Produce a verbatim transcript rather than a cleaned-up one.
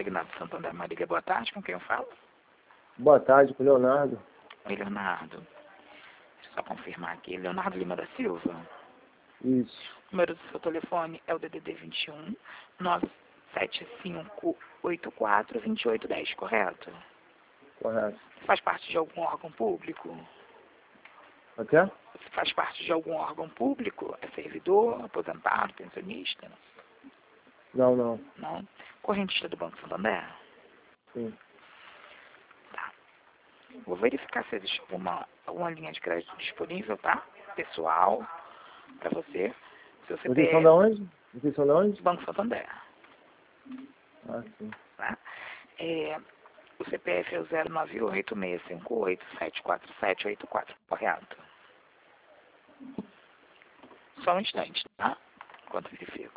Segnato Santander Marília, boa tarde, com quem eu falo? Boa tarde, com o Leonardo. Oi, Leonardo. Deixa eu só confirmar aqui. Leonardo Lima da Silva. Isso. O número do seu telefone é o D D D vinte e um, nove sete cinco oito quatro, dois oito um zero, correto? Correto. Você faz parte de algum órgão público? O quê? Você faz parte de algum órgão público? É servidor, aposentado, pensionista? Não, não. Não? Correntista do Banco Santander? Sim. Tá. Vou verificar se existe alguma, alguma linha de crédito disponível, tá? Pessoal, para você. Seu Vocês são C P F. da onde? Vocês são da onde? Banco Santander. Ah, sim. Tá? É, o C P F é o zero nove oito, seis cinco oito, sete quatro sete oito quatro, correto? Só um instante, tá? Enquanto verifico.